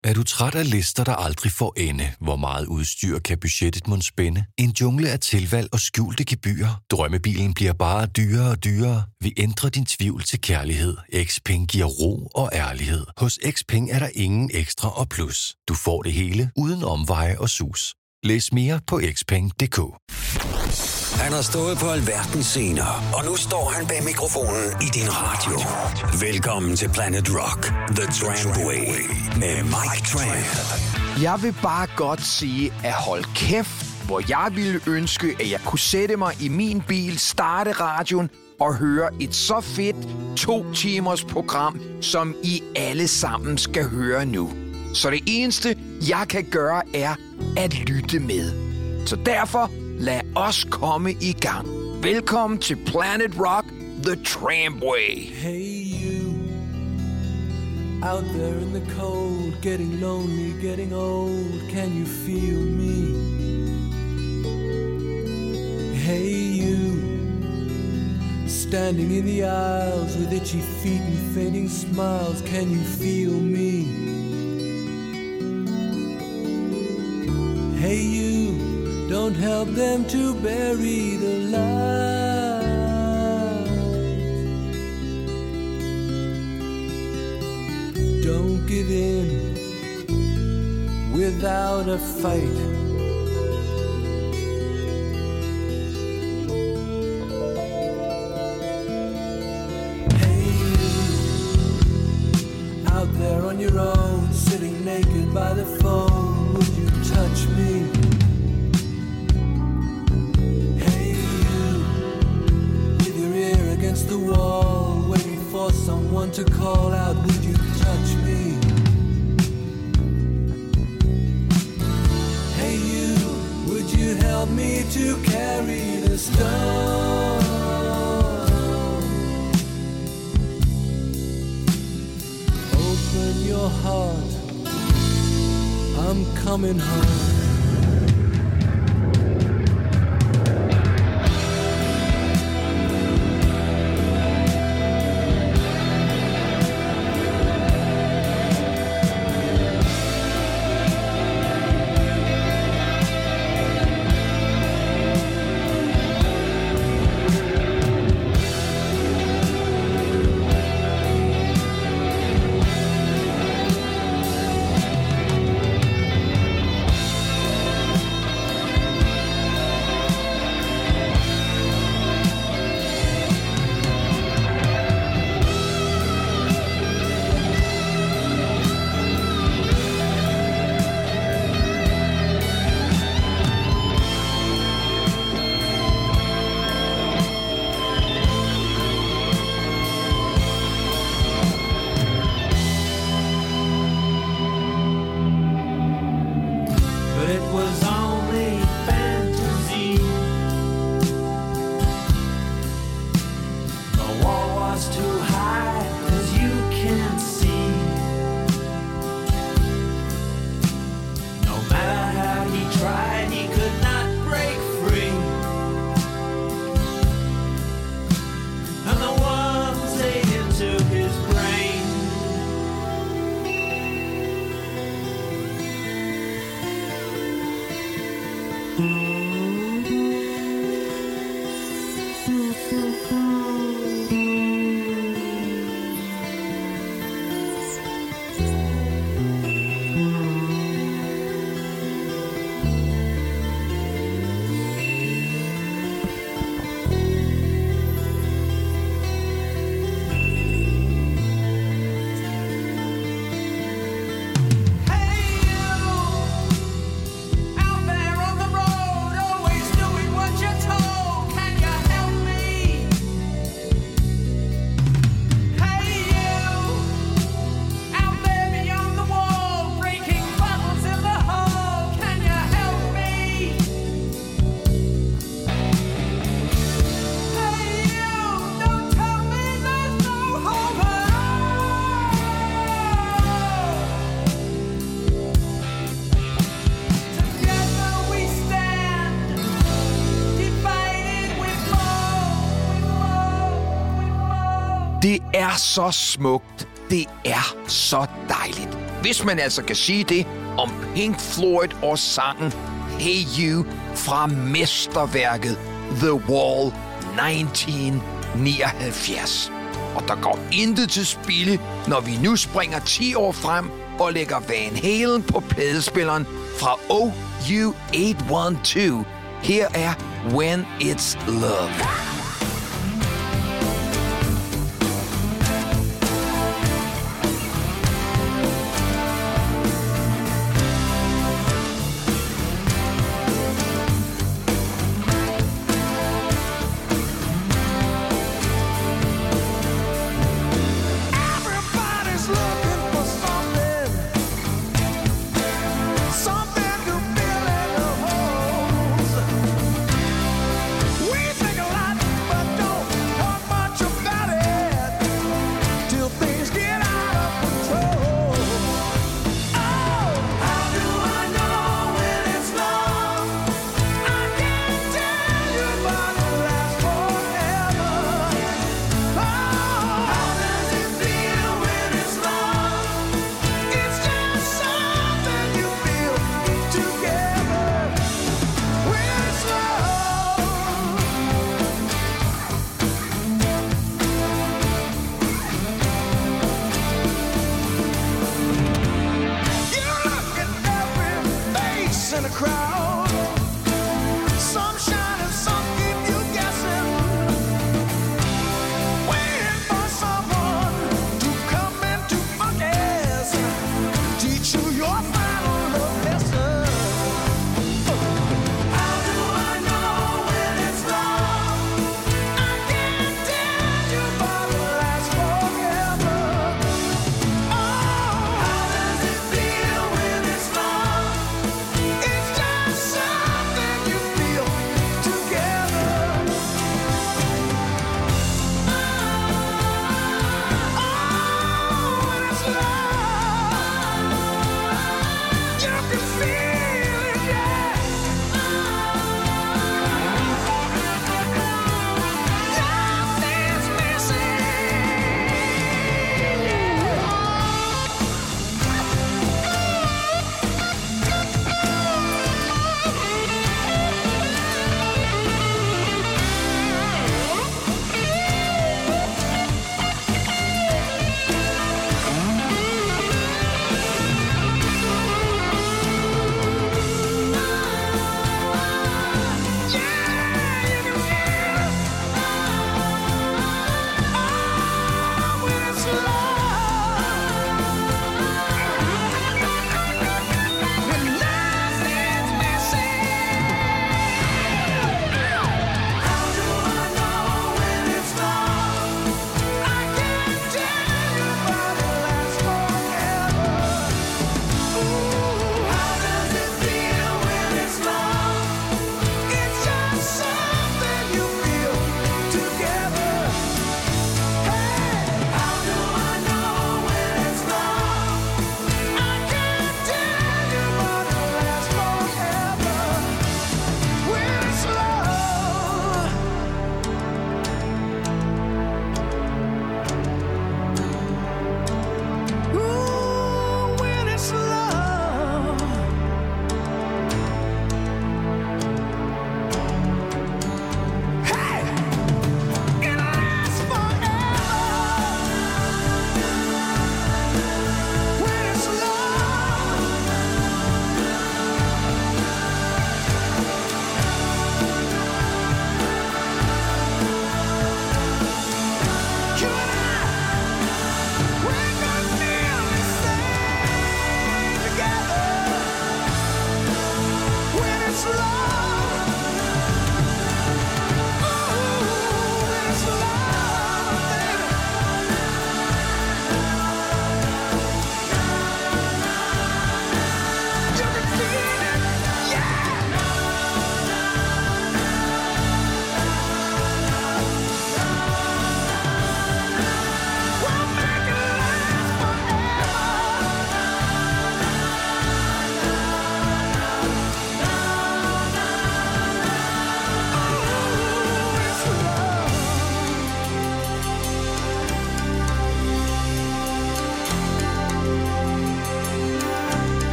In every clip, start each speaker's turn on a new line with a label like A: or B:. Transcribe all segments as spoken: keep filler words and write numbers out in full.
A: Er du træt af lister, der aldrig får ende? Hvor meget udstyr kan budgettet mon spænde? En jungle af tilvalg og skjulte gebyrer. Drømmebilen bliver bare dyrere og dyrere. Vi ændrer din tvivl til kærlighed. Xpeng giver ro og ærlighed. Hos Xpeng er der ingen ekstra og plus. Du får det hele uden omveje og sus. Læs mere på xpeng punktum d k.
B: Han har stået på alverdens scener, og nu står han bag mikrofonen i din radio. Velkommen til Planet Rock, The Trampway, med Mike Tramp.
C: Jeg vil bare godt sige, at hold kæft, hvor jeg ville ønske, at jeg kunne sætte mig i min bil, starte radioen og høre et så fedt to timers program, som I alle sammen skal høre nu. Så det eneste, jeg kan gøre, er at lytte med. Så derfor lad os komme i gang. Velkommen til Planet Rock, The Trampway.
D: Hey you, out there in the cold, getting lonely, getting old, can you feel me? Hey you, standing in the aisles with itchy feet and fading smiles, can you feel me? Hey you, don't help them to bury the light. Don't give in without a fight. Hey you, out there on your own, sitting naked by the phone, would you touch me? Against the wall, waiting for someone to call out, would you touch me? Hey you, would you help me to carry the stone? Open your heart, I'm coming home.
C: Det er så smukt. Det er så dejligt. Hvis man altså kan sige det om Pink Floyd og sangen Hey You fra mesterværket The Wall nitten nioghalvfjerds. Og der går intet til spilde, når vi nu springer ti år frem og lægger Van Halen på pladespilleren fra O U otte et to. Her er When It's Love.
E: It's just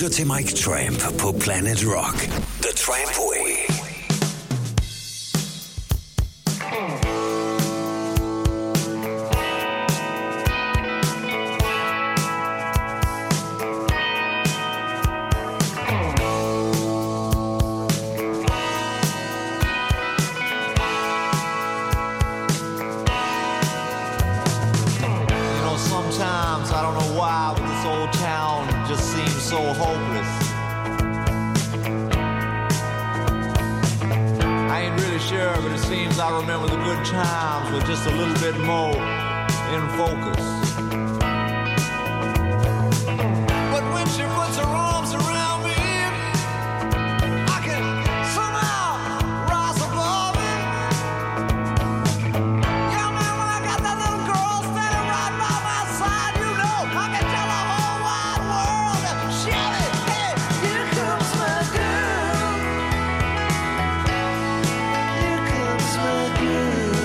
B: lytter til Mike Tramp på Planet Rock. The Tramp Way.
E: So hopeless. I ain't really sure, but it seems I remember the good times with just a little bit more in focus. But when she puts her arms around me, I can somehow rise above it. Yeah, man, when I got that little girl standing right by my side, you know, I can tell the whole wide world. Shout it, hey, here comes my girl. Here comes my girl.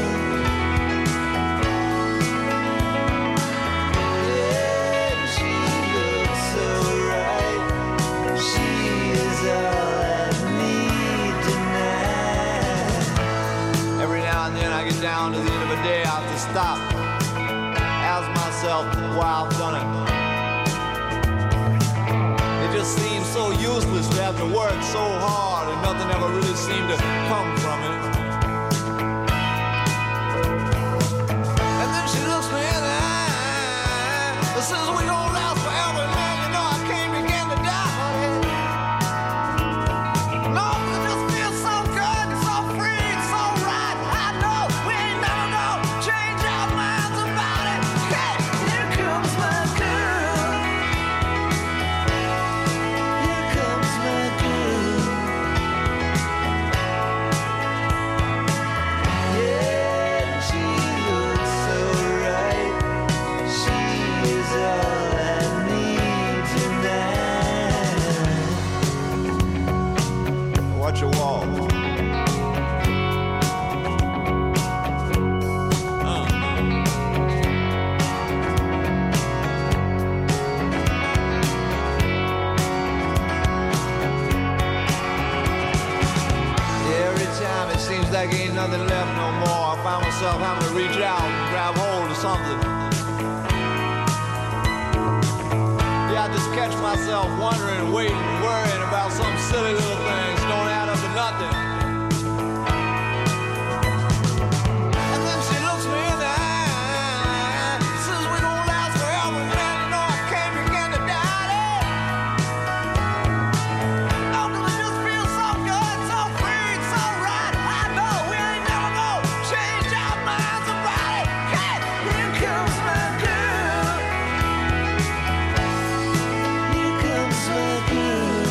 E: Yeah, she looks so right. She is all I need tonight. Every now and then I get down to the end of a day, I have to stop, ask myself why I've done it. It just seems so useless to have to work so hard and nothing ever really seemed to come from it. And then she looks me in the eye and says we gon' last forever, man. You know I can't begin to die, honey. No, it just feels so good, so free, so right. I know we ain't never gonna change our minds about it. Hey, here comes my girl. Here comes my girl. Yeah, she looks so right. She is all I need tonight. Watch your walk. Uh. Every time it seems like ain't nothing left no more, I find myself having to reach out and grab hold of something. Yeah, I just catch myself wondering, waiting, worrying about some silly little things don't add up to nothing. And then she looks me in the eye, says we gon' last forever, man. You know I can't begin to doubt it. Oh, 'cause it just feels so good, so free, so right. I know we ain't never gonna change our minds about it. Hey, here comes my girl. Here comes my girl.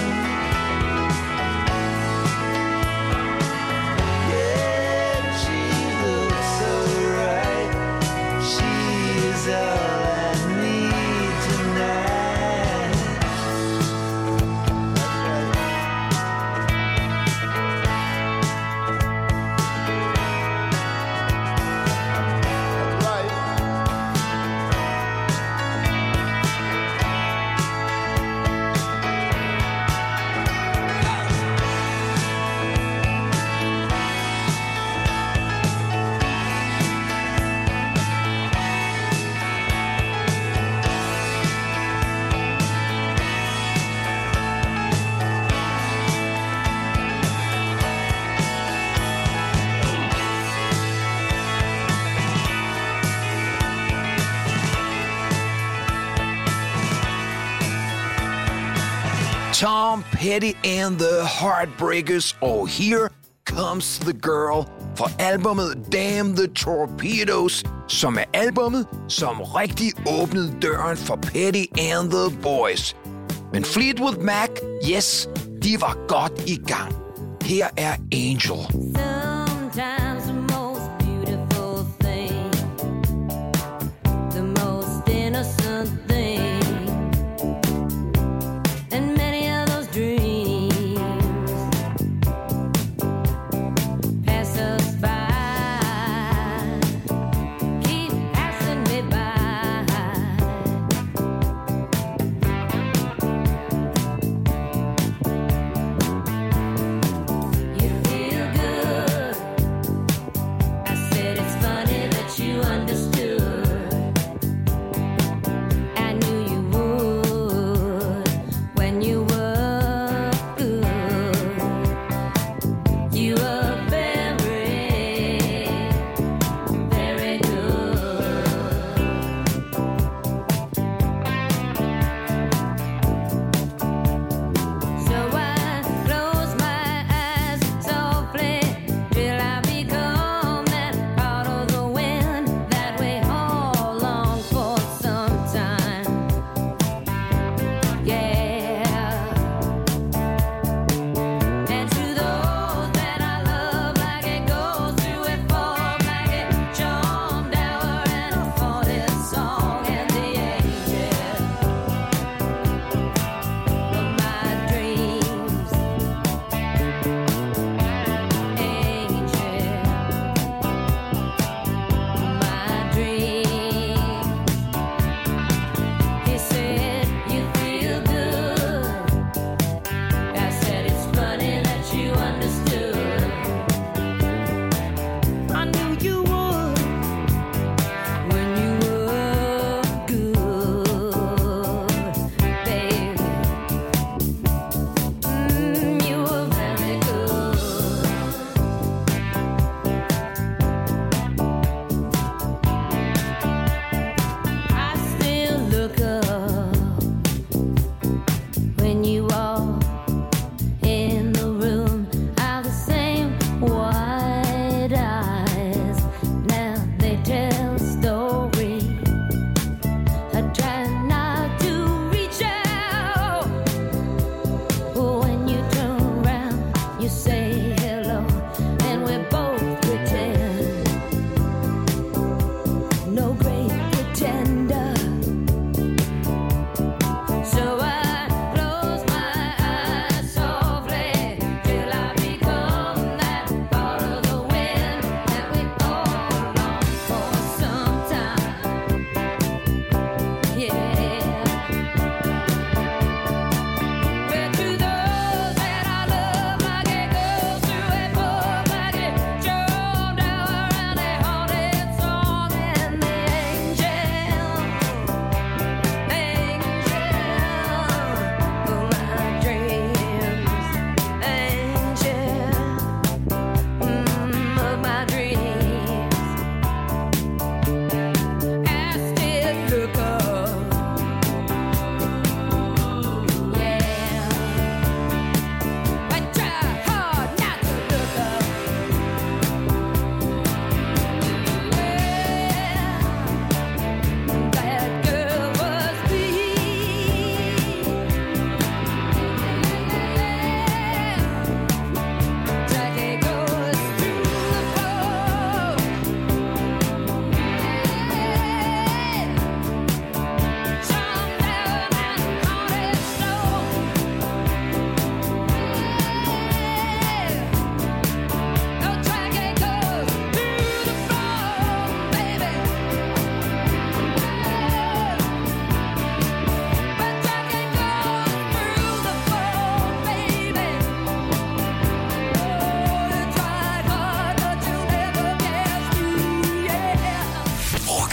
E: Yeah, she looks so right. She's all I need tonight. That's right. That's right.
C: Tom Petty and the Heartbreakers, og Here Comes the Girl fra albumet Damn the Torpedoes, som er albumet, som rigtig åbnede døren for Petty and the Boys. Men Fleetwood Mac, yes, de var godt i gang. Her er Angel.
F: Sometimes the most beautiful thing, the most innocent thing, and many of those dreams pass us by, keep passing me by.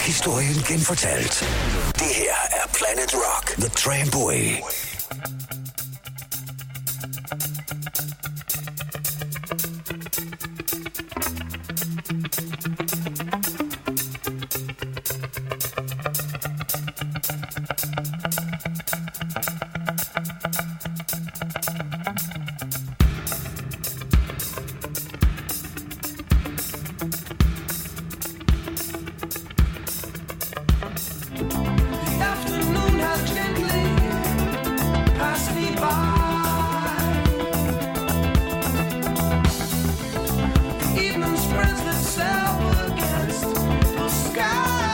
B: Historien genfortalt. Det her er Planet Rock, The Trampway.
D: Afternoon has gently passed me by. Evening spreads itself against the sky.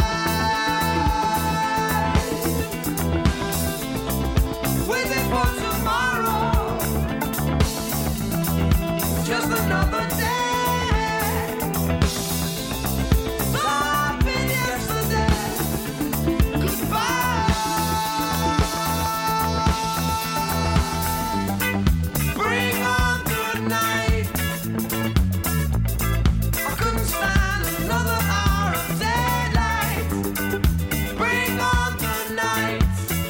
D: Waiting for tomorrow, just another day. Stopping yesterday. Goodbye. Bring on the night. I couldn't stand another hour of daylight. Bring on the night.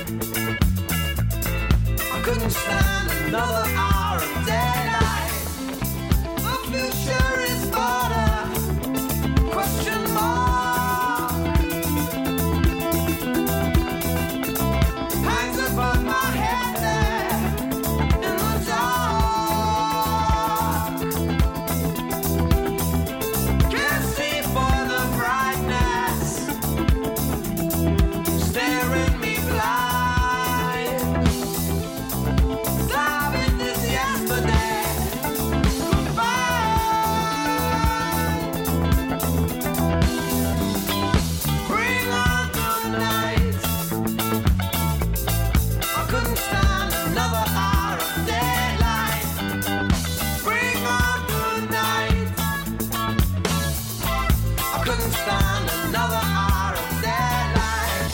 D: I couldn't stand another hour of daylight. The future is but a question mark. Hangs above my head there in the dark. Can't see for the brightness staring me blind. Diving this yesterday. Goodbye. Bring on the night. I couldn't stand another hour of daylight. Bring on the night. I couldn't stand another hour of daylight.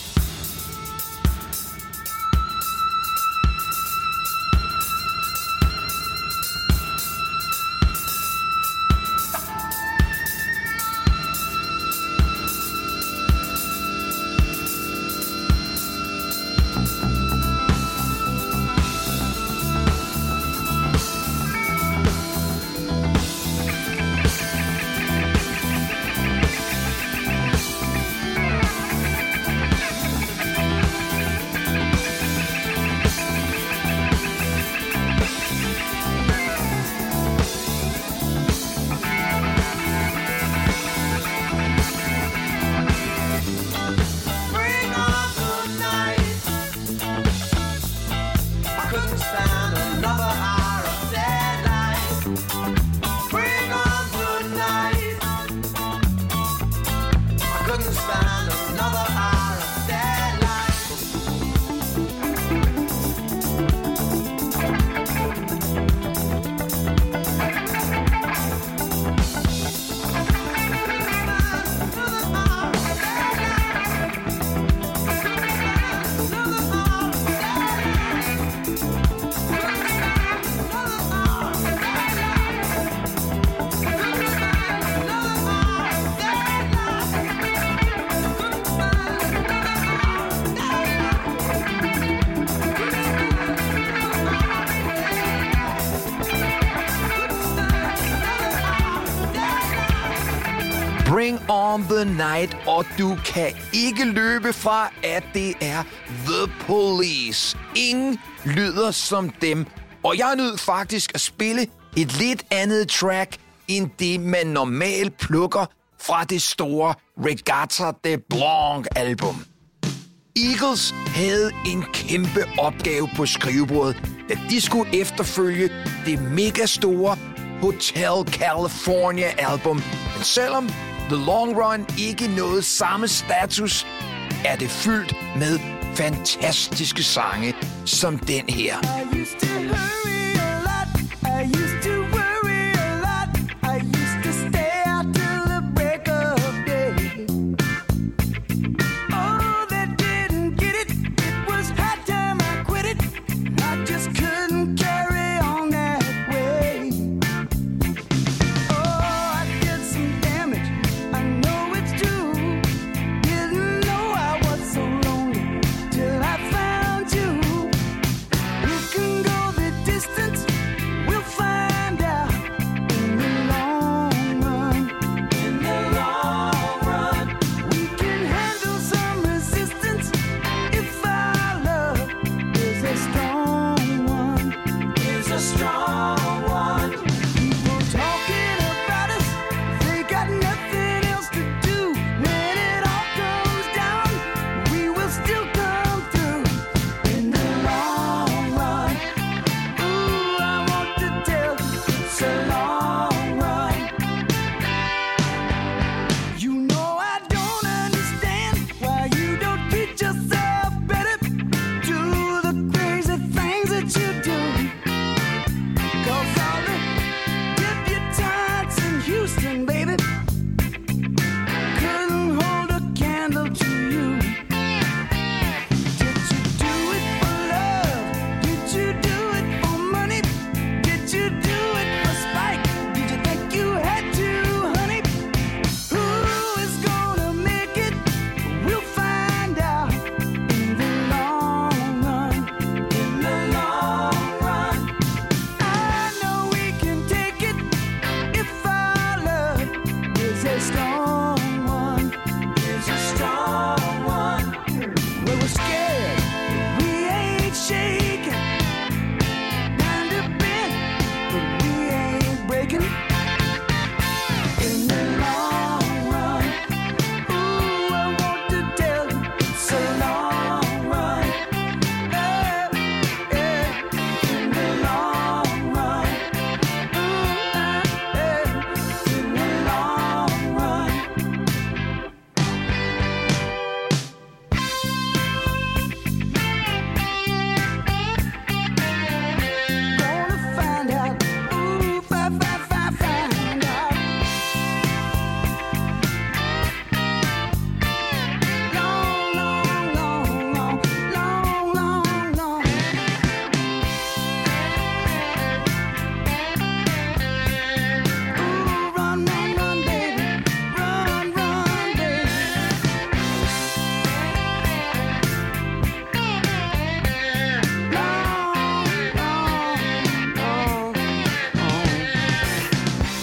D: Bring on the night. I couldn't stand another hour of daylight. Bring on the night. I couldn't stand another hour of daylight.
C: Bring on the night, og du kan ikke løbe fra, at det er The Police. Ingen lyder som dem. Og jeg er nødt faktisk at spille et lidt andet track, end det man normalt plukker fra det store Regatta de Blanc album. Eagles havde en kæmpe opgave på skrivebordet, da de skulle efterfølge det megastore Hotel California album. Men selvom The Long Run ikke nåede samme status, er det fyldt med fantastiske sange som den her.
D: I used to hurry a lot. I used to worry a lot. I used to stay out till the break of day. Oh, they didn't get it. It was high time I quit it. I just couldn't carry on that way. Oh, I did some damage. I know it's true. wrong one is a strong one. We were scared, but we ain't shaking. Kind of bent, but we ain't breaking. In the long run, ooh, I want to tell you it's a long run. Yeah, yeah. In the long run, ooh, ah, yeah. In the long run. Gonna find out, ooh, fi- fi- fi- find out. Long, long, long, long, long, long, long. Ooh, run, run, run, baby. Run, run, baby. Long, long, long, long.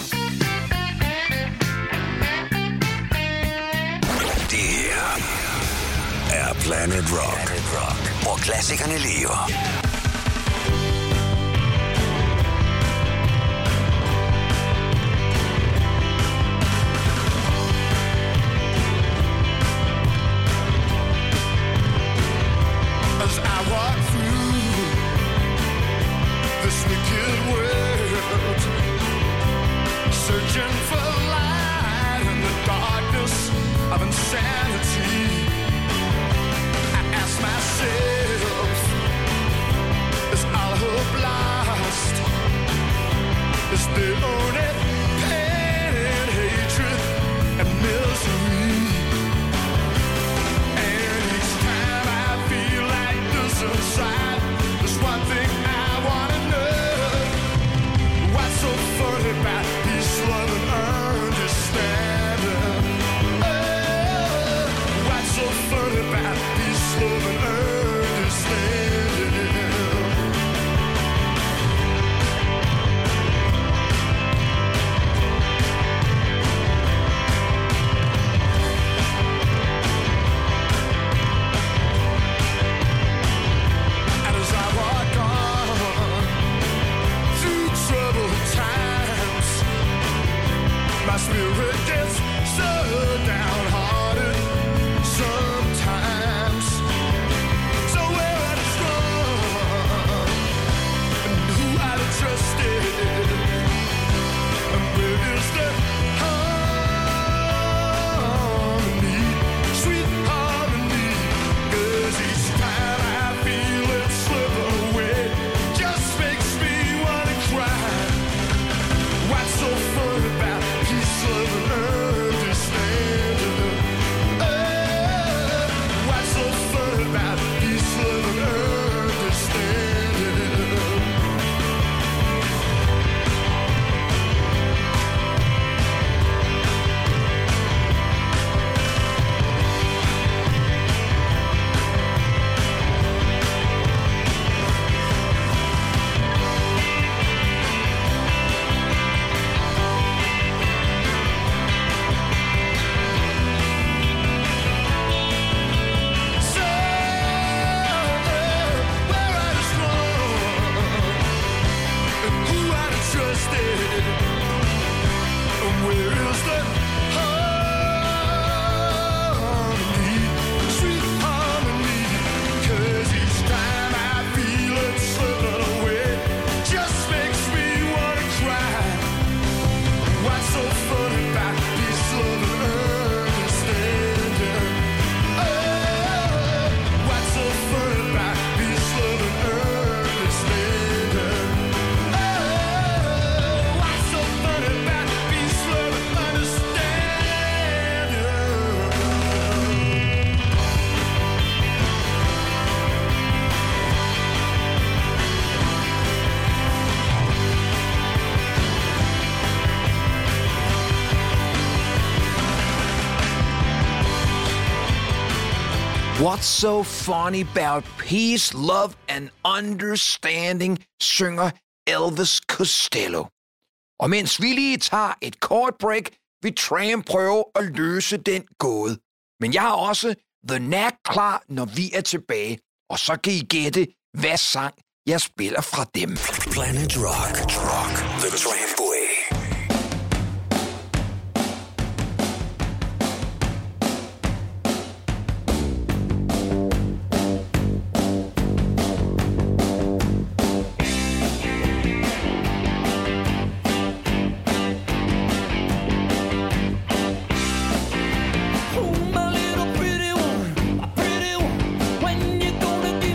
B: Det her er Planet Rock, Planet Rock, hvor klassikerne lever.
G: As I walk through this wicked world, searching for light in the darkness of insanity, I ask myself, is all hope lost? Is there only pain and hatred and misery? And each time I feel like this inside, there's one thing I wanna know. What's so funny about peace, love, and understanding? Oh, what's so funny about peace, love, and understanding? And as I walk on through troubled times, my spirit gets so downhearted sometimes. So where I'd have strong and who I'd have trusted, and where is the harmony, sweet harmony? 'Cause each time I feel it slip away, just makes me wanna cry. What's so fun about peace, love, and understanding? Oh, what's so fun about peace, love, and understanding? So, where I'd have strong and who I'd have trusted, and where is the harmony, sweet harmony? 'Cause each time I feel it slipping away, just makes me wanna cry. What's so fun about peace, love, and understanding? Oh, what's so fun about peace, love, and understanding? Oh, what's so fun about peace, love, and understanding?
C: What's so funny about peace, love and understanding, synger Elvis Costello. Og mens vi lige tager et kort break, vil Tram prøve at løse den gåde. Men jeg har også The Knack klar, når vi er tilbage. Og så kan I gætte, hvad sang jeg spiller fra dem.
B: Planet Rock. Rock. The Tramway.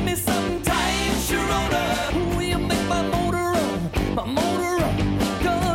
D: My motor run, 'cause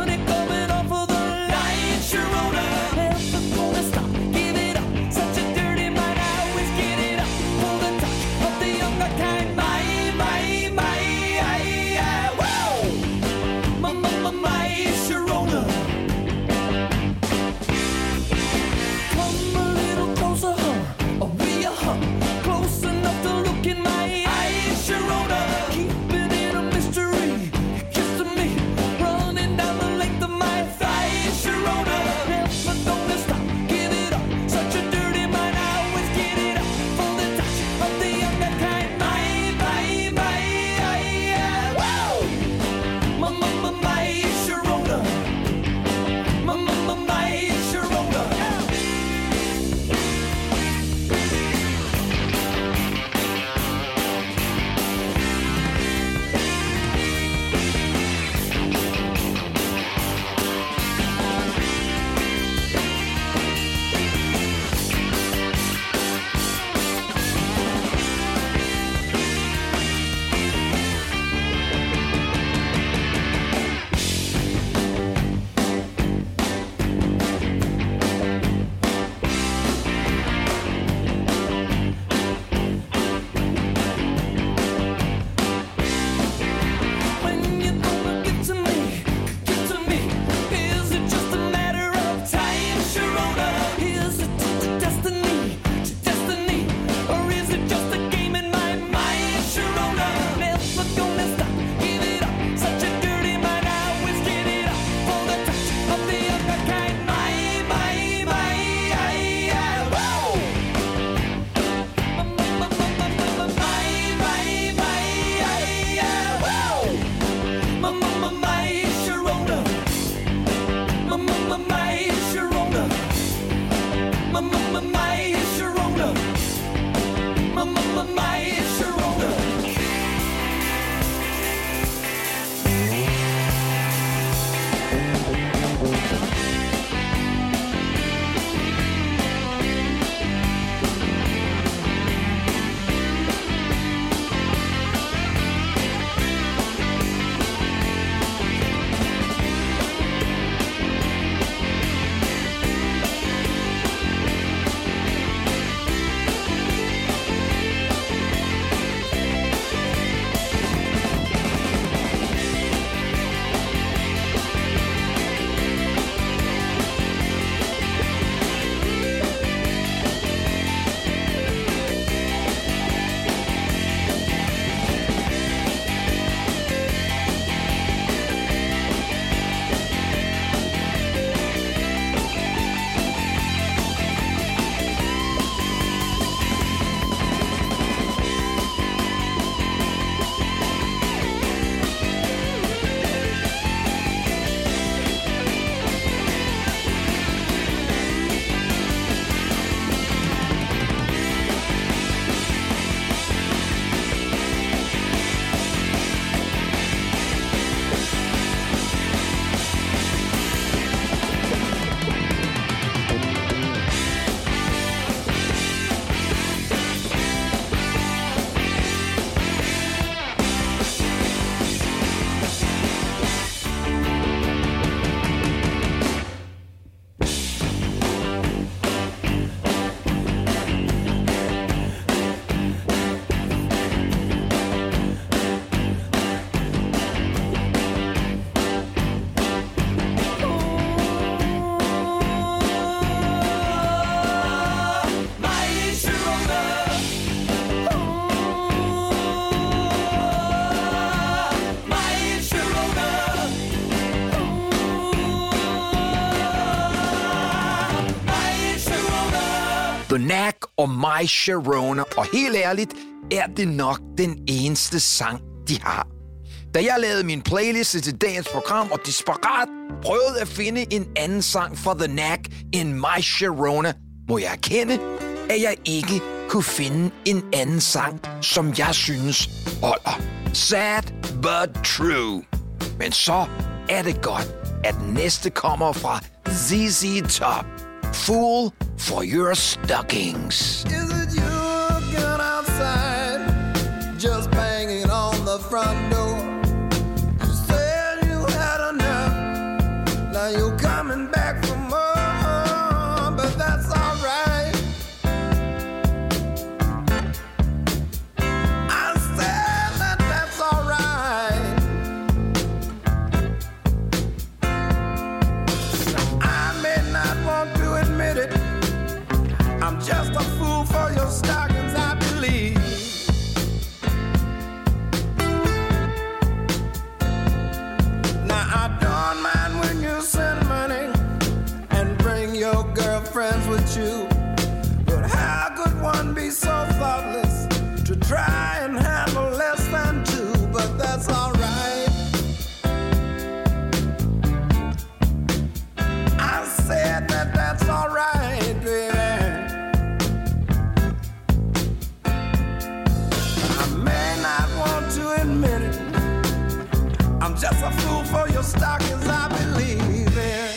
C: The Knack og My Sharona, og helt ærligt er det nok den eneste sang, de har. Da jeg lavede min playlist til dagens program og desperat prøvede at finde en anden sang for The Knack end My Sharona, må jeg erkende, at jeg ikke kunne finde en anden sang, som jeg synes holder. Sad but true. Men så er det godt, at næste kommer fra Z Z Top. Fool for your stockings.
H: Is it you again outside, just banging on the front door? You said you had enough, now you're coming back for more, but that's alright. I said that that's alright. I may not want to admit it, I'm just a fool for your stockings, I believe. Now I don't mind when you send money and bring your girlfriends with you, but how could one be so thoughtless to try and handle less than two? But that's alright. I said that that's alright, baby. Admit it, I'm just a fool for your stockings, I believe it.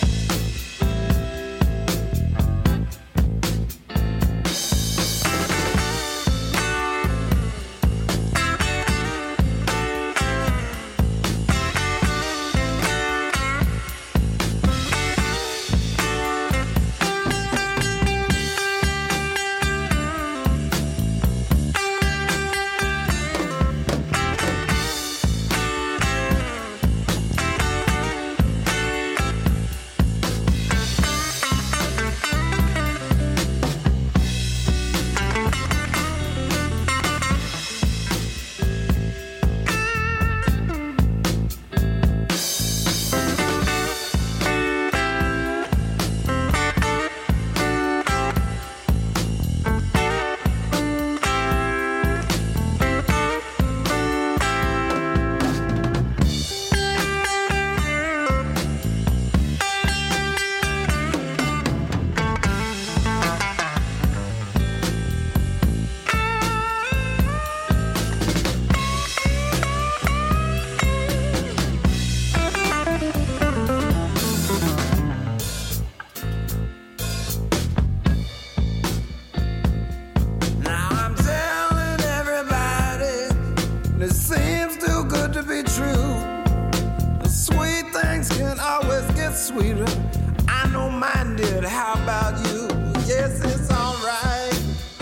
H: Sweeter, I don't mind it. How about you? Yes, it's alright.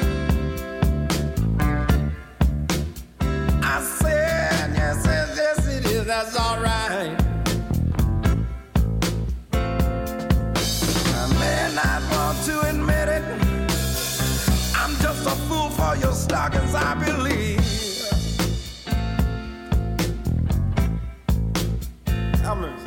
H: I said, yes, yes, yes, it is. That's alright. I may not want to admit it, I'm just a fool for your stockings, I believe. Come on.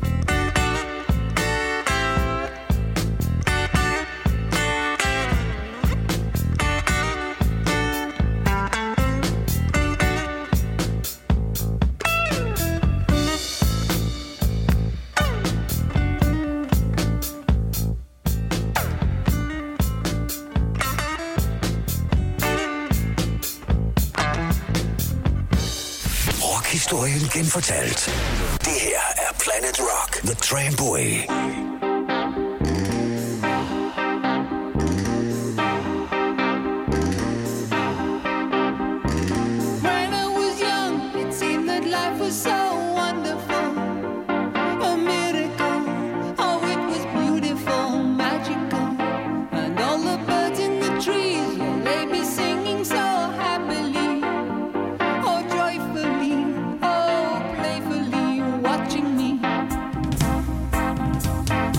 B: Historien genfortalt. Det her er Planet Rock, The Tramway.
I: When I was young, it seemed that life was so wonderful, a miracle. Oh, it was beautiful, magical, and all the birds in the trees, yeah, they be singing so happily, oh joyfully, oh playfully, watching me.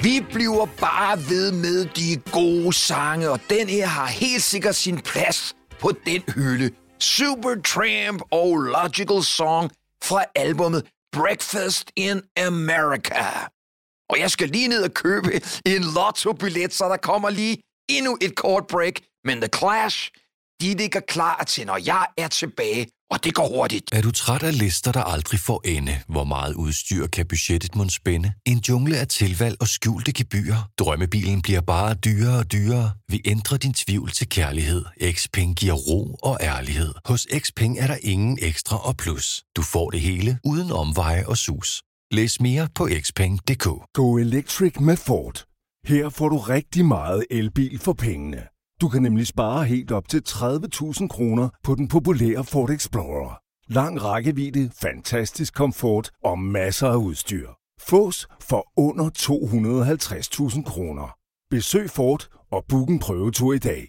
C: Vi bliver bare ved med de gode sange, og den her har helt sikkert sin plads på den hylde. Supertramp og Logical Song fra albumet Breakfast in America. Og jeg skal lige ned og købe en lotto-billet, så der kommer lige endnu et kort break. Men The Clash, de ligger klar til, når jeg er tilbage, og det går hurtigt.
A: Er du træt af lister, der aldrig får ende? Hvor meget udstyr kan budgettet mon spænde? En jungle af tilvalg og skjulte gebyrer. Drømmebilen bliver bare dyrere og dyrere. Vi ændrer din tvivl til kærlighed. Xpeng giver ro og ærlighed. Hos Xpeng er der ingen ekstra og plus. Du får det hele uden omveje og sus. Læs mere på xpeng punktum d k.
J: Go Electric med Ford. Her får du rigtig meget elbil for pengene. Du kan nemlig spare helt op til tredive tusind kroner på den populære Ford Explorer. Lang rækkevidde, fantastisk komfort og masser af udstyr. Fås for under to hundrede og halvtreds tusind kroner. Besøg Ford og book en prøvetur i dag.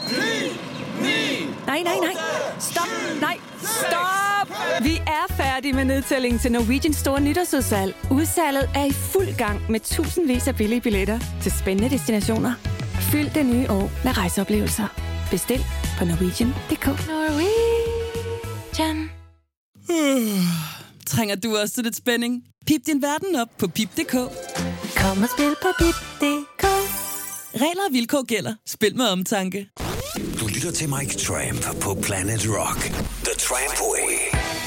K: Nej, nej, nej. Stop. Nej, stop. Vi er færdige med nedtællingen til Norwegians store nytårsudsalg. Udsalget er i fuld gang med tusindvis af billige billetter til spændende destinationer. Fyld det nye år med rejseoplevelser. Bestil på norwegian punktum d k. Norwegian.
L: Trænger du også til lidt spænding? Pip din verden op på pip punktum d k.
K: Kom og spil på pip punktum d k.
L: Regler og vilkår gælder. Spil med omtanke.
B: Du lytter til Mike Tramp på Planet Rock. The Tramp Way.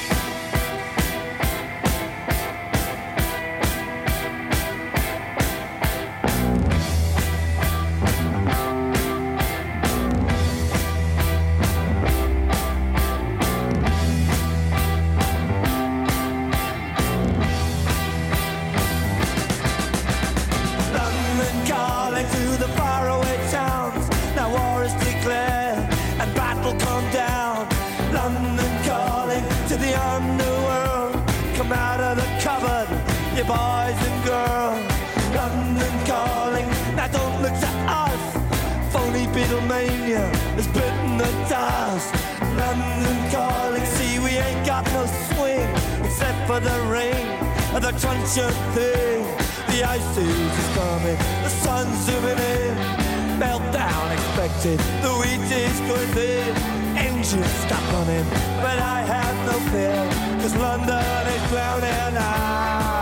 E: Boys and girls, London calling. Now don't look to us. Phony Beatlemania has bitten the dust. London calling. See, we ain't got no swing except for the rain and the truncheon thing. The ice age is coming. The sun's zooming in. Meltdown expected. The wheat is going thin. Engines stop running, but I have no fear, 'cause London is drowning out.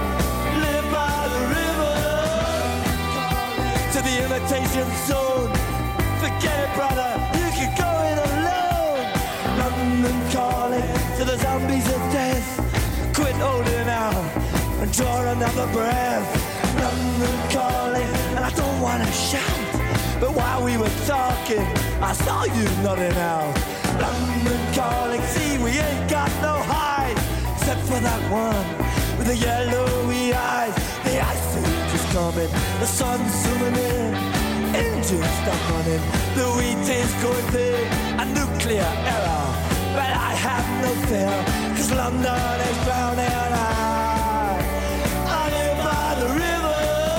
E: To the imitation zone. Forget it, brother, you can go it alone. London calling to the zombies of death. Quit holding out and draw another breath. London calling, and I don't want to shout, but while we were talking, I saw you nodding out. London calling, see, we ain't got no hide, except for that one with the yellowy eyes. The ice age is coming, the sun's zooming in, engines stop running, the wheat is going thin, a nuclear error, but I have no fear, 'cause London is drowning out. I live by the river.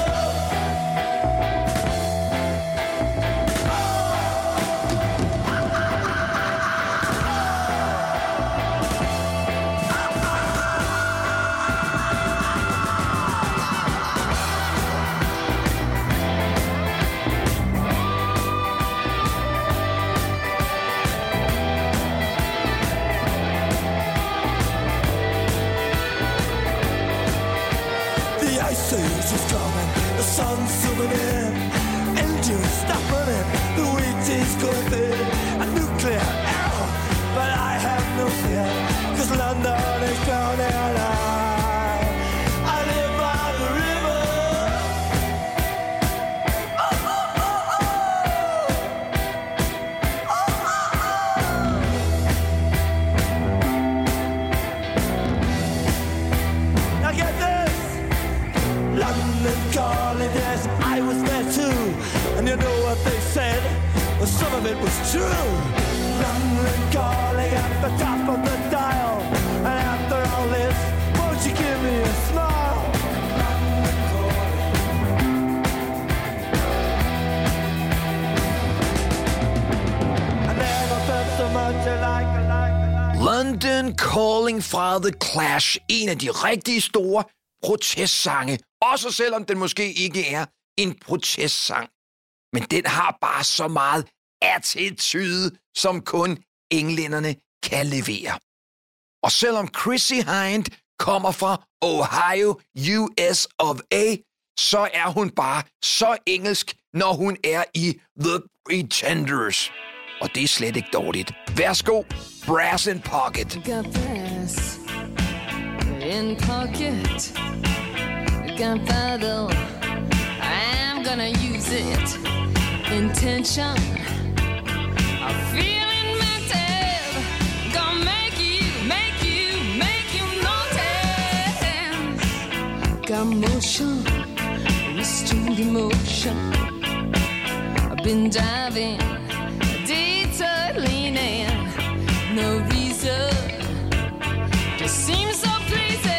E: The sun's zooming in, engines stop running, the wheat is going thin, a nuclear error, but I have no fear, 'cause London is drowning out. I live by the river. Oh, oh, oh, oh. Oh, oh, oh. Now get this. London calling, yes, I was there too. And you know what they said? Well, some of it was true. London calling at the top of the dial. And after all this, won't you give me a smile? London calling. I never felt so much alike, alike, alike.
C: London Calling fra The Clash. En af de rigtig store protestsange Også selvom den måske ikke er en protestsang. Men den har bare så meget attitude, som kun englænderne kan levere. Og selvom Chrissy Hind kommer fra Ohio, U S of A, så er hun bare så engelsk, når hun er i The Pretenders. Og det er slet ikke dårligt. Værsgo, Brass in Pocket.
F: Got brass in pocket. Gunpowder, I'm gonna use it. Intention, I'm feeling mental. Gonna make you, make you, make you notice. Got motion, restrained emotion. I've been diving, detour leaning. No reason, just seems so pleasing.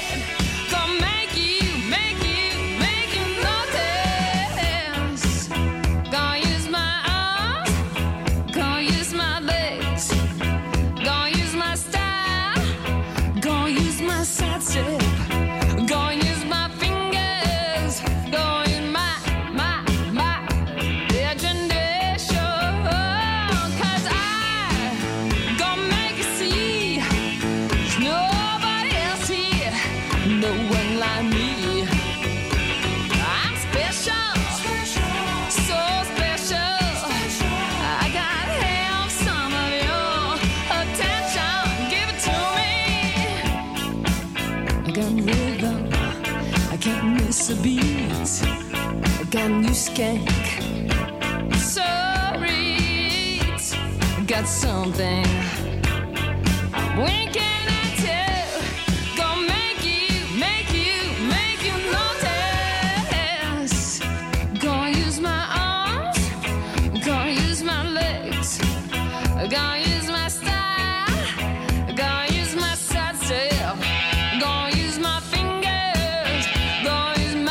M: A beat, I got a new skank. Sorry, got something I'm winking at you. Gonna make you, make you, make you notice. Gonna use my arms, gonna use my legs, gonna use my style, gonna use my side step, gonna use my fingers, gonna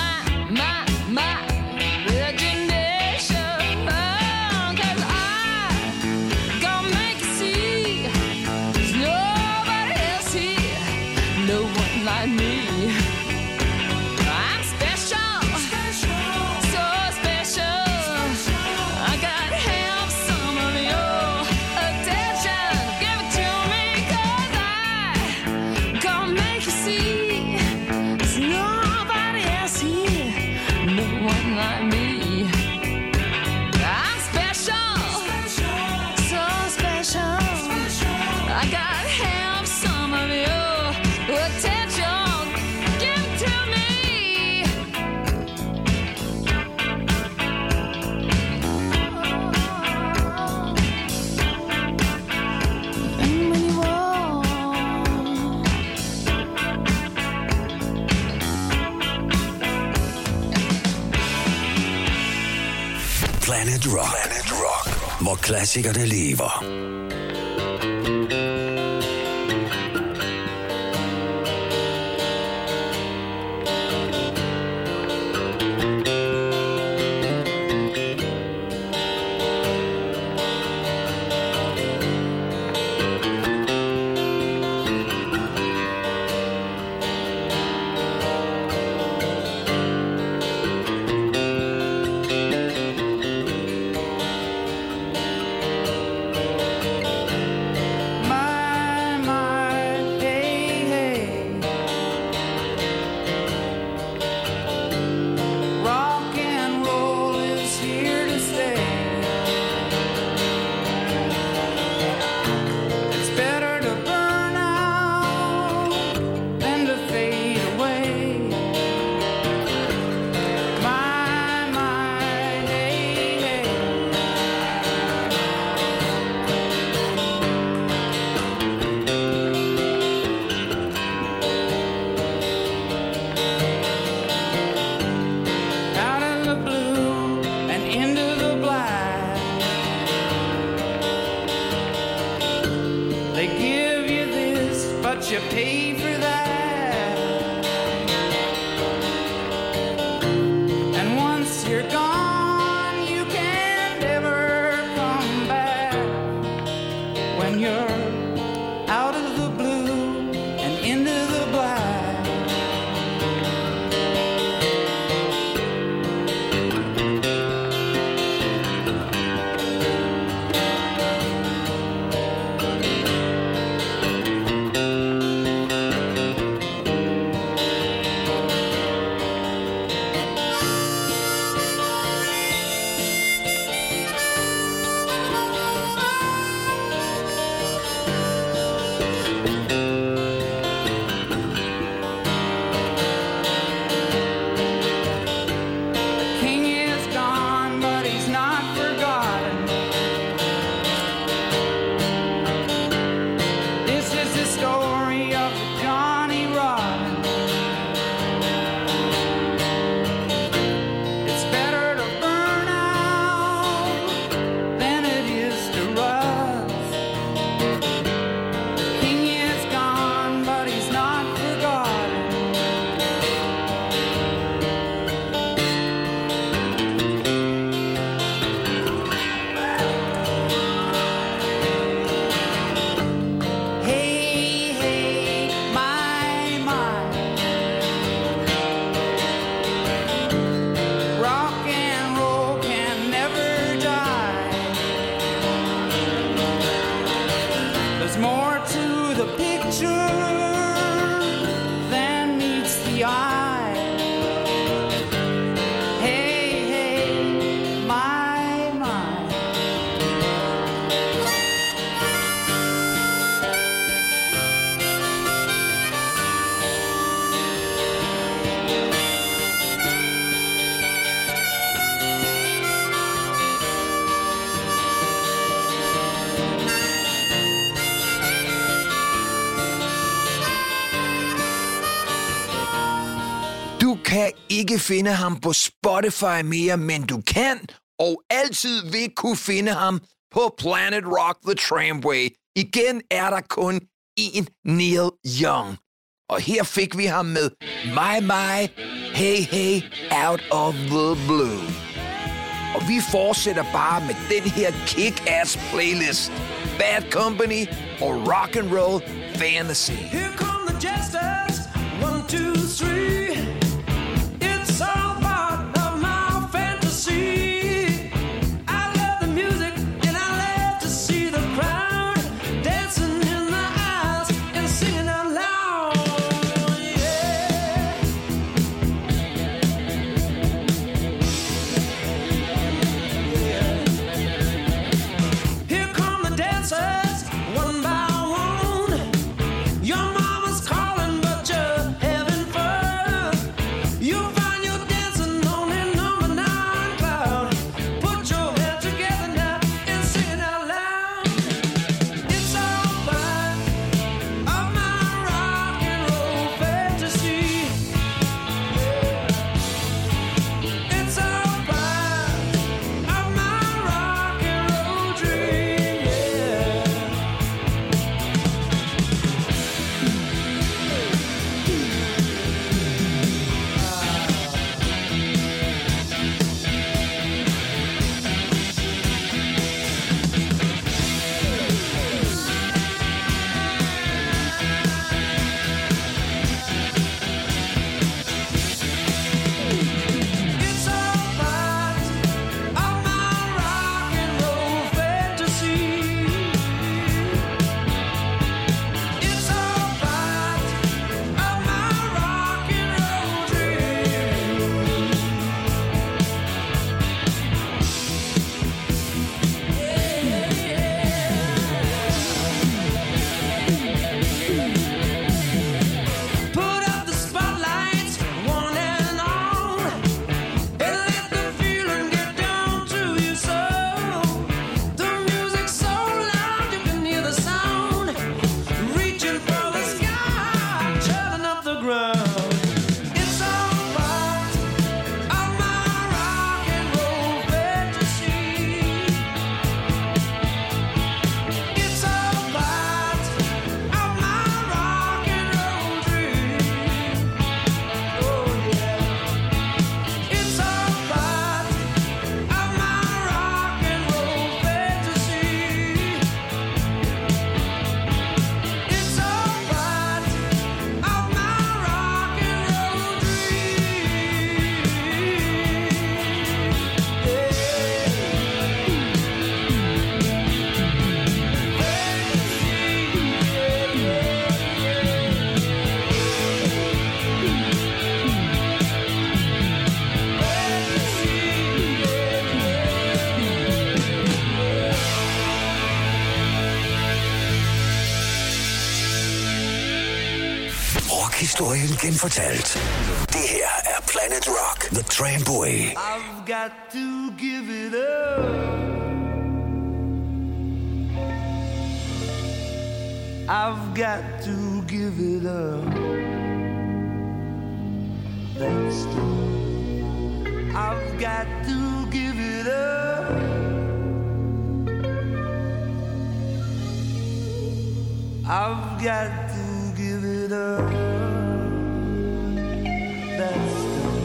B: Planet Rock. Planet Rock. Hvor klassikerne lever.
E: You pay for that, and once you're gone, you can never come back. When you're out of the blue and into the black,
C: Du kan ikke finde ham på Spotify mere, men du kan og altid vil kunne finde ham på Planet Rock The Tramway. Igen er der kun én Neil Young. Og her fik vi ham med My My, Hey Hey, Out of the Blue. Og vi fortsætter bare med den her kick-ass playlist. Bad Company og Rock and Roll Fantasy.
D: Here come the jesters, one, two, three. It's all part of my fantasy. I love the music and I love to see the crowd dancing in the aisles and singing out loud. Yeah. Yeah. Here come the dancers, one by one. Your mama's calling, but you're having fun.
B: Rock-historien genfortalt. Det her er Planet Rock, The Trampway.
E: I've got to give it up. I've got to give it up. That's true. I've got to give it up. I've got to give it up. That's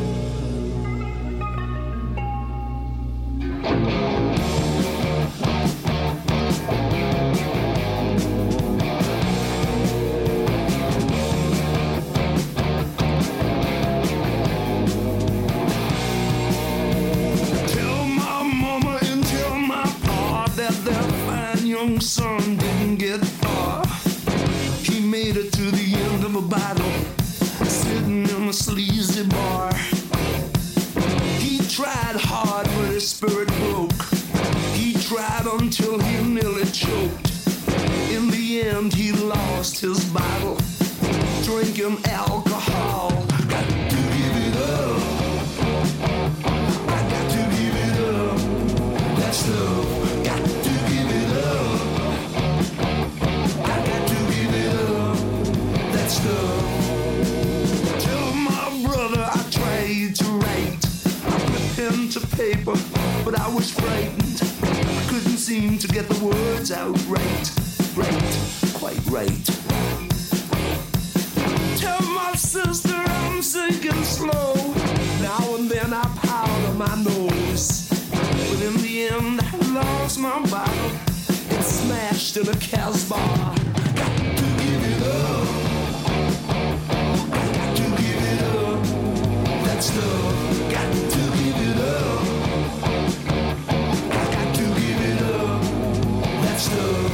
H: young son didn't get far. He made it to the end of a battle, sitting in a sleazy bar. He tried hard, but his spirit broke. He tried until he nearly choked. In the end, he lost his battle, drinking alcohol. Got to give it up. I got to give it up. That's love. Got to give it up. I got to give it up. That's love. Tell my brother I tried to write. I put pen to paper, but I was frightened. I couldn't seem to get the words out right. Right, quite right. Tell my sister I'm sinking slow. Now and then I powder my nose. But in the end I lost my bottle. It smashed in a Casbah. Got to give it up. I got to give it up. That's love. Got to give it up. I got to give it up. That's love.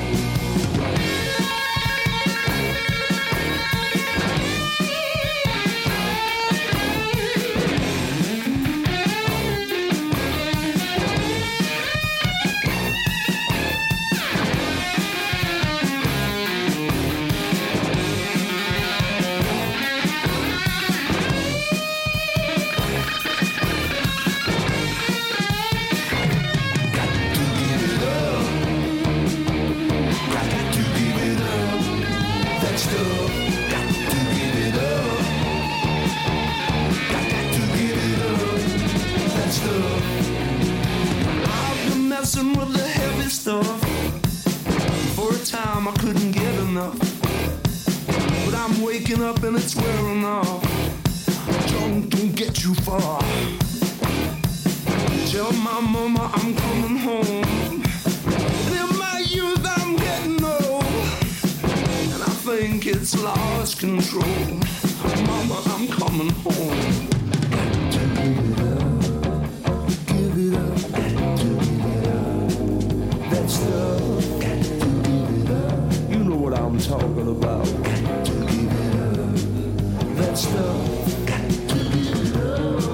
H: With the heavy stuff. For a time I couldn't get enough, but I'm waking up and it's wearing off. Junk don't get you far. Tell my mama I'm coming home. And in my youth I'm getting old, and I think it's lost control. Mama, I'm coming home. Give it up. That's love. Got to give it up. You know what I'm talking about. Got to give it up. That's love. Got to give it up.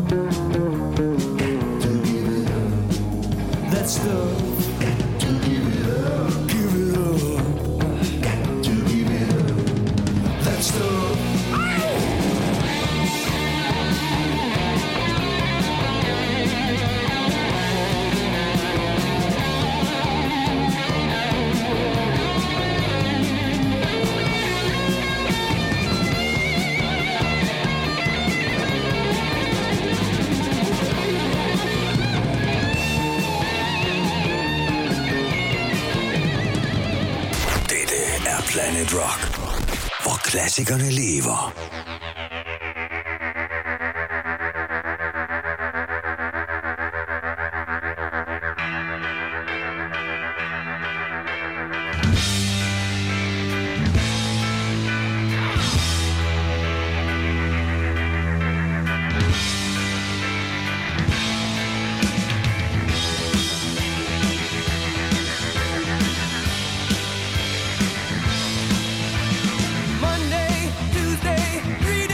H: Got to give it up. That's love. Got to give it up. Give it up. Got to give it up. That's love.
B: Planet Rock, hvor klassikerne lever.
E: Monday, Tuesday, three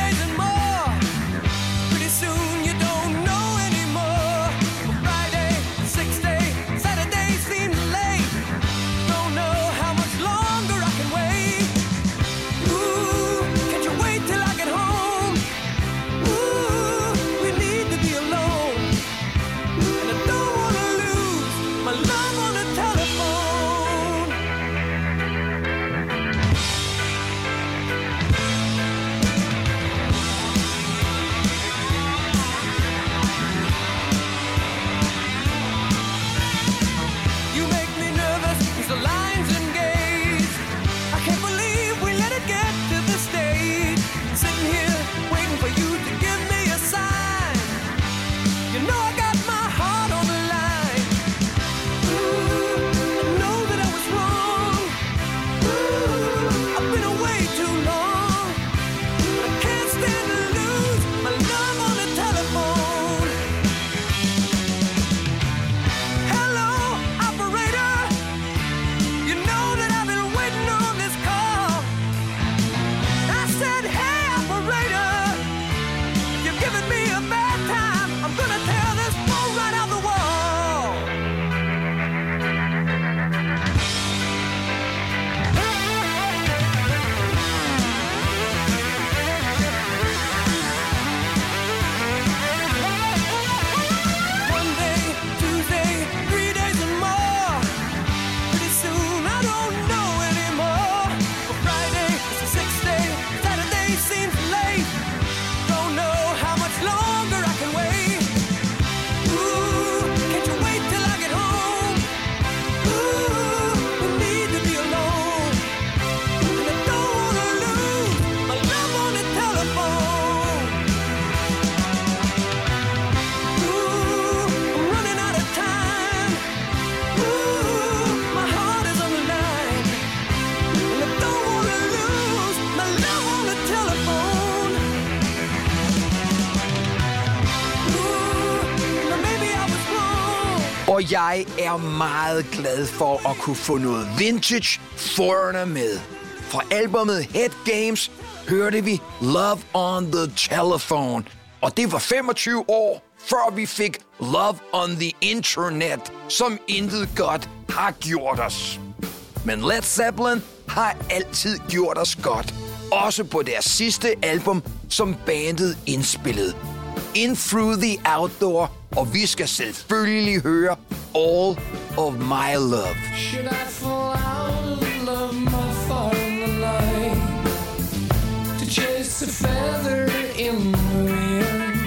C: Og jeg er meget glad for at kunne få noget vintage Foreigner med. Fra albumet Head Games hørte vi Love on the Telephone. Og det var femogtyve år, før vi fik Love on the Internet, som intet godt har gjort os. Men Led Zeppelin har altid gjort os godt. Også på deres sidste album, som bandet indspillede. In Through the Outdoor, og vi skal selvfølgelig høre All of My Love.
E: Should I fall out of love my far in the light to chase a feather in the wind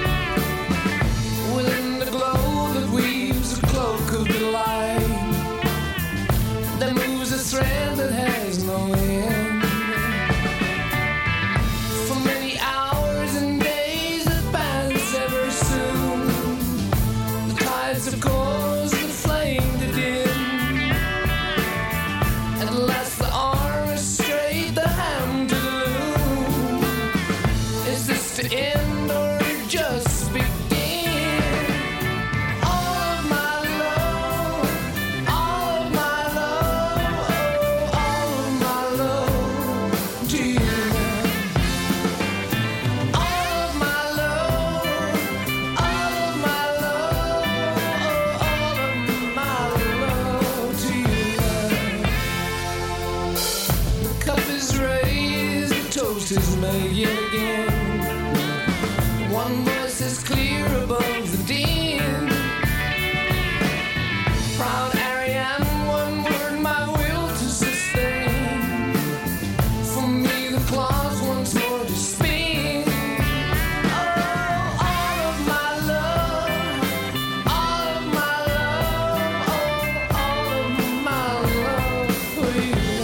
E: within the glow that weaves a cloak of delight that moves a thread that has no end for many hours and days that pass ever soon. The tides of course the flame to dim. At last the arm is straight, the hand to the loom. Is this to end or just begin? All of my love, all of my love, oh, all of my love to you. All of my love, all of my love, oh, all of my love to you. The cup is raised, the toast is made yet again. One voice is clear above the din. Proud Ariane, one word my will to sustain. For me the claws once more to spin. Oh, all of my love, all of my love, oh, all of my love for you.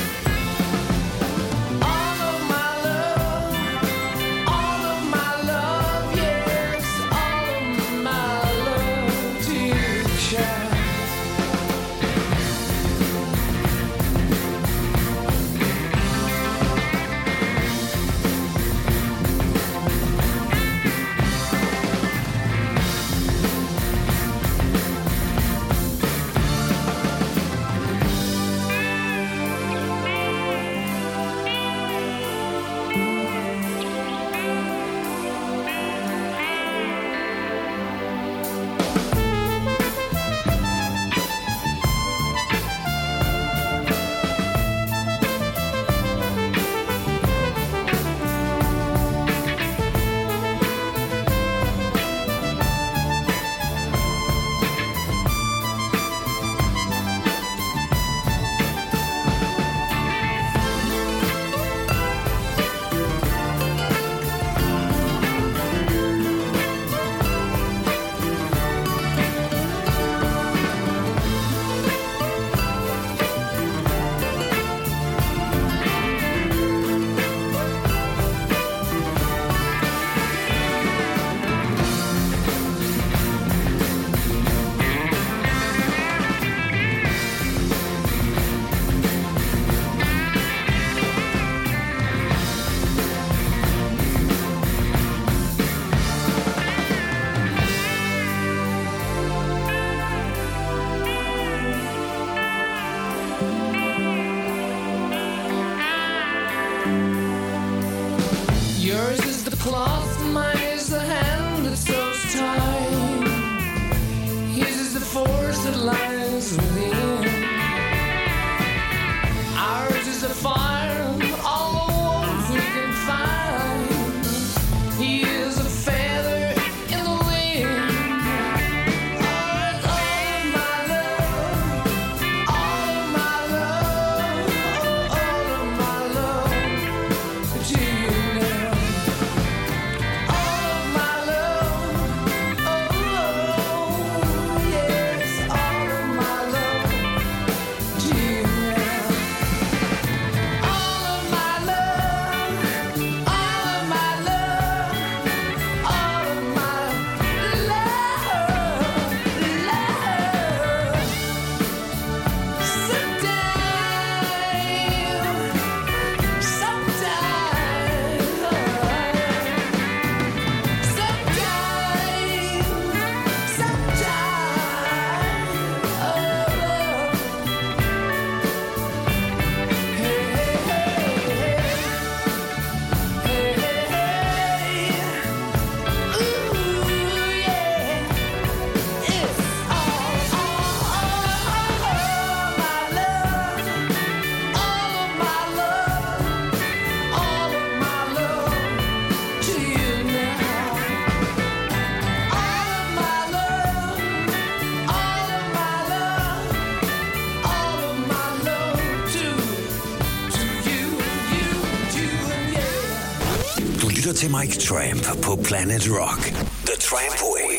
E: All of my love, all of my love, yes, all of my love to you, child. Yours is the cloth, mine is the hand that sews time. His is the force that lies within. Ours is the fire, all the warmth we can find. He is a feather in the wind. Oh, it's all of my love, all of my love, oh, all of my love to you now. All of my love, oh, yes, all of
B: lytter til Mike Tramp på Planet Rock. The Trampway.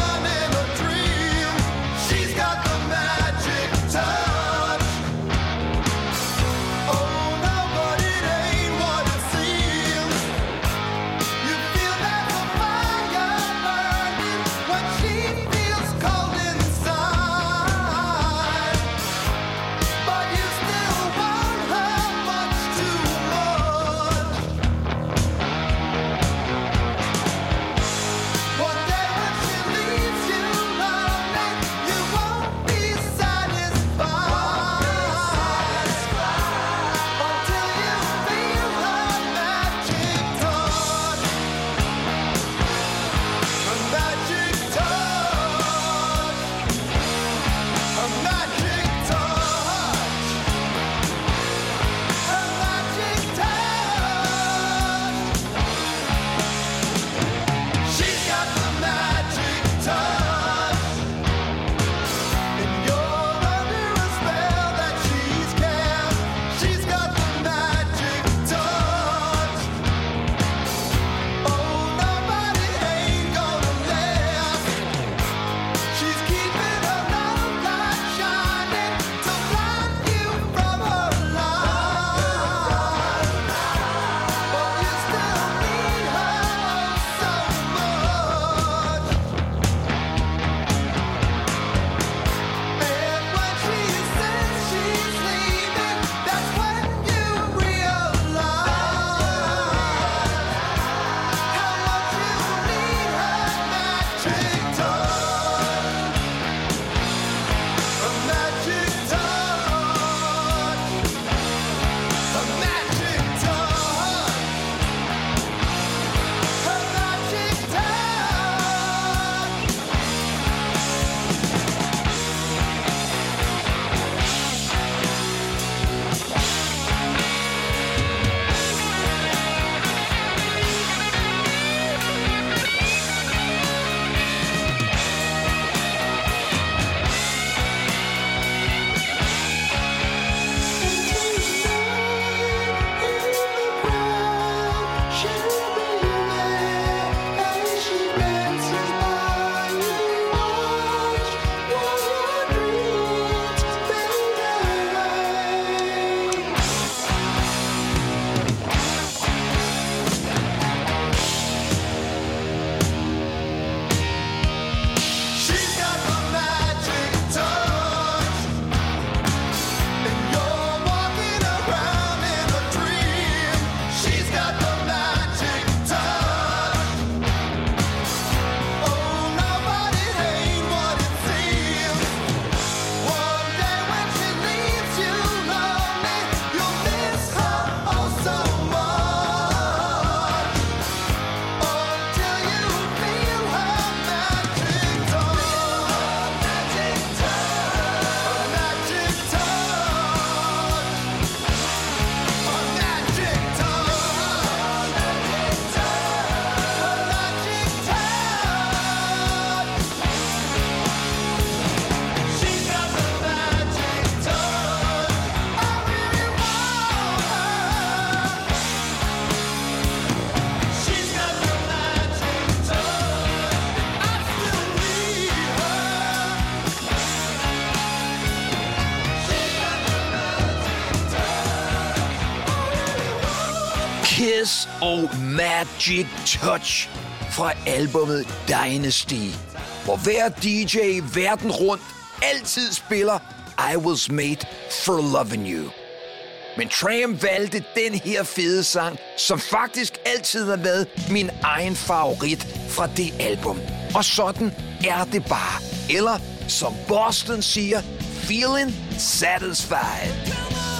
G: She's got the magic touch.
C: Kiss og Magic Touch fra albumet Dynasty, hvor hver D J verden rundt altid spiller I Was Made for Loving You. Men Tramp valgte den her fede sang, som faktisk altid har været min egen favorit fra det album. Og sådan er det bare. Eller som Boston siger, feeling satisfied.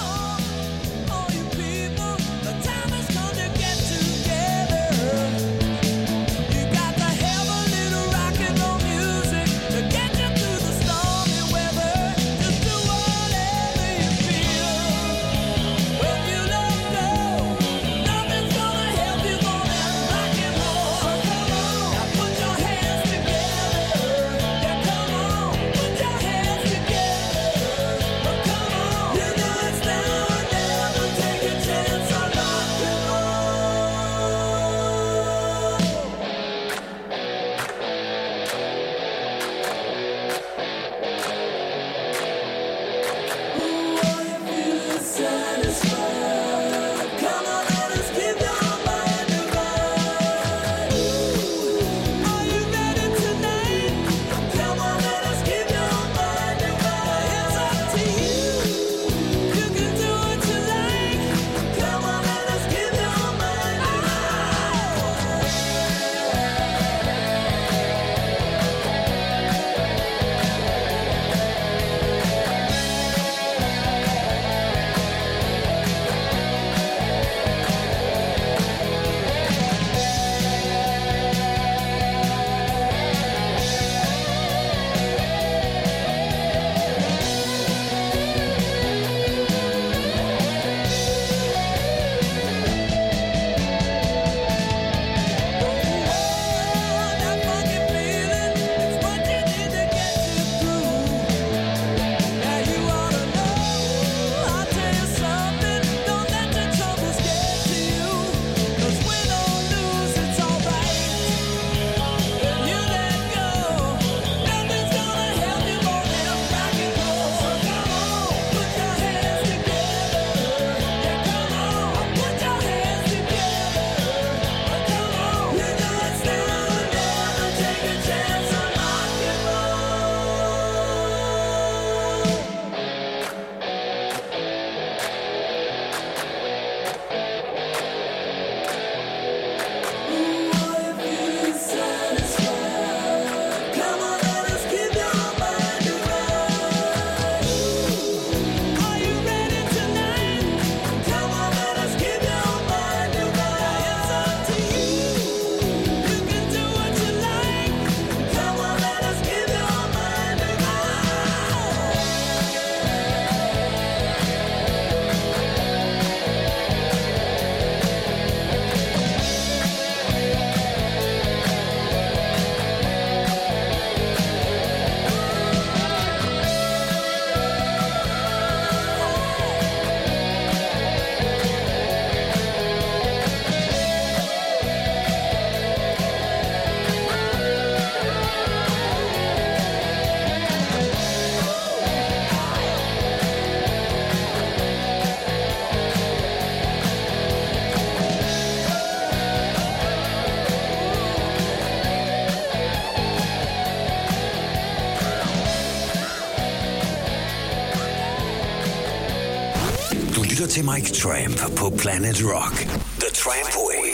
B: lytter til Mike Tramp på Planet Rock. The Tramp Way.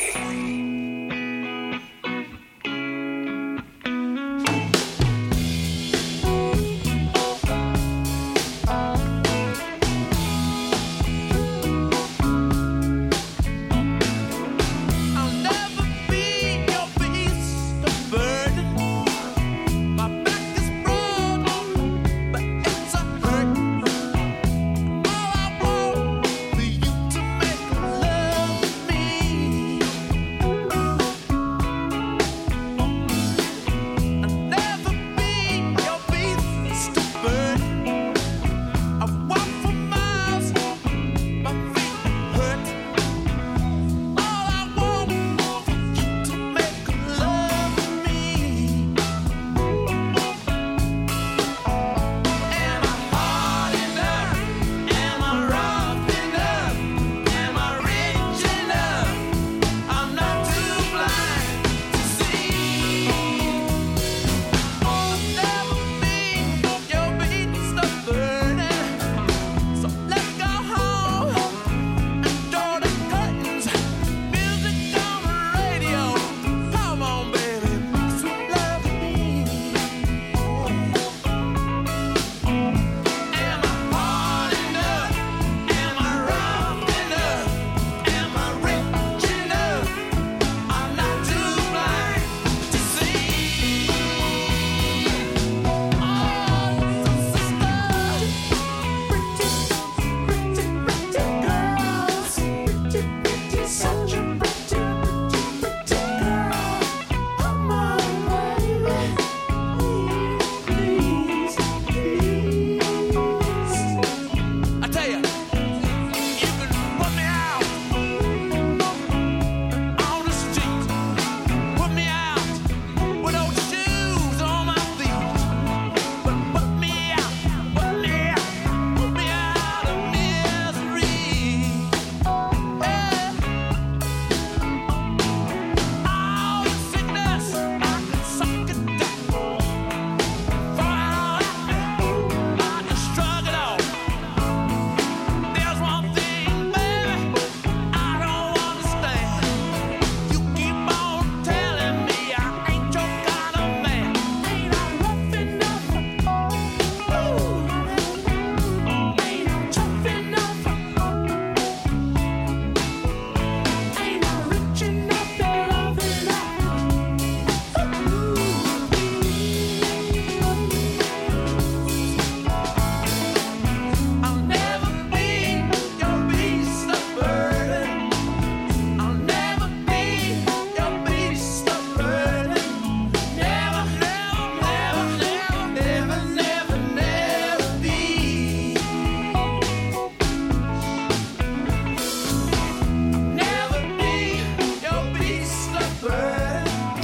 G: All I want for you to make love me.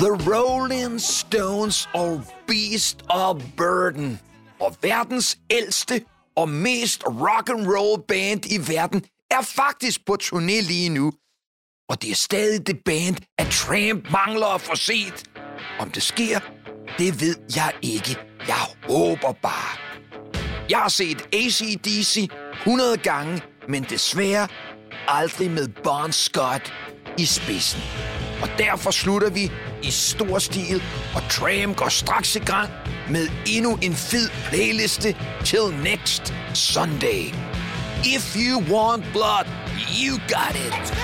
C: The Rolling Stones og Beast of Burden. Og verdens ældste og mest rock and roll band i verden er faktisk på turné lige nu. Og det er stadig det band, at Tramp mangler at få set. Om det sker, det ved jeg ikke. Jeg håber bare. Jeg har set A C D C hundrede gange, men desværre aldrig med Bon Scott i spidsen. Og derfor slutter vi i stor stil, og Tramp går straks i gang med endnu en fed playliste till next Sunday. If you want blood, you got it.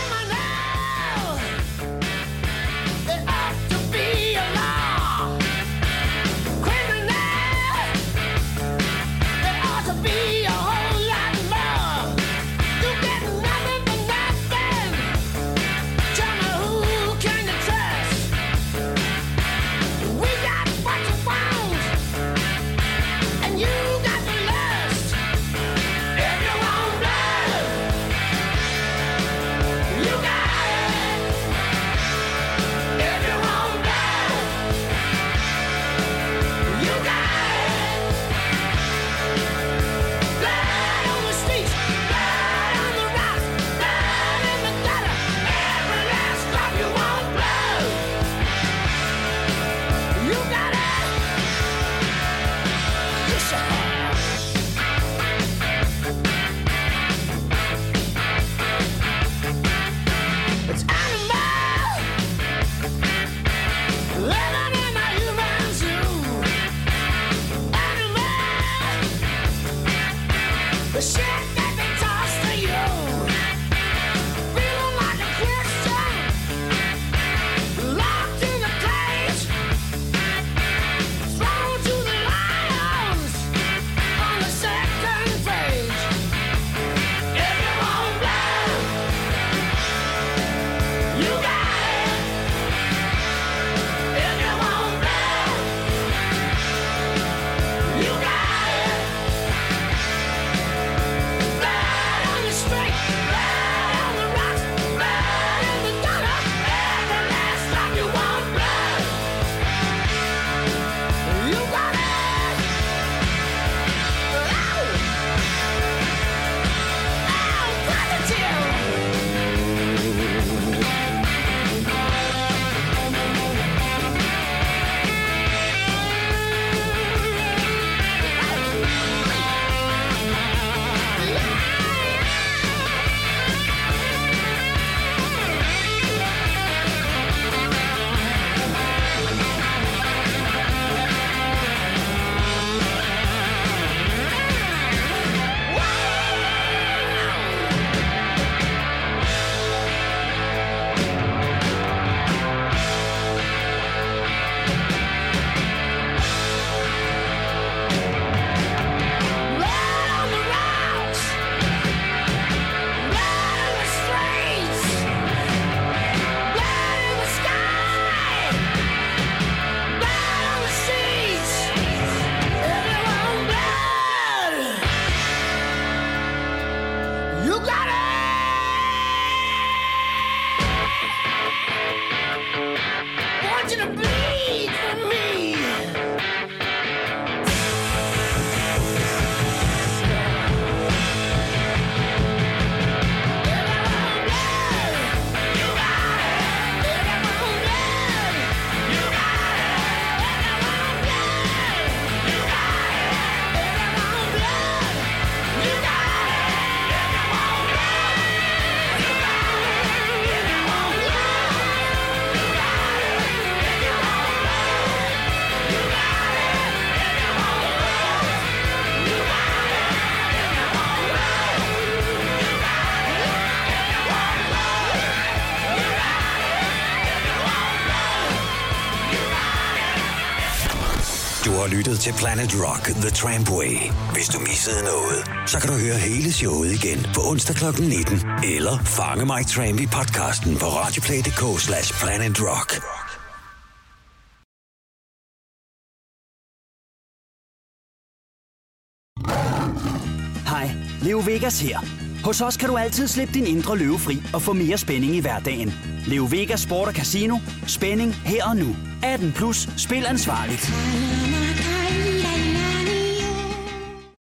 B: Du har lyttet til Planet Rock The Trampway. Hvis du missede noget, så kan du høre hele showet igen på onsdag klokken nitten. Eller fange Mike Tramp i podcasten på radioplay.dk slash Planet Rock.
N: Hej, Leo Vegas her. Hos os kan du altid slippe din indre løve fri og få mere spænding i hverdagen. Leo Vegas Sport og Casino. Spænding her og nu. atten plus. Spil ansvarligt.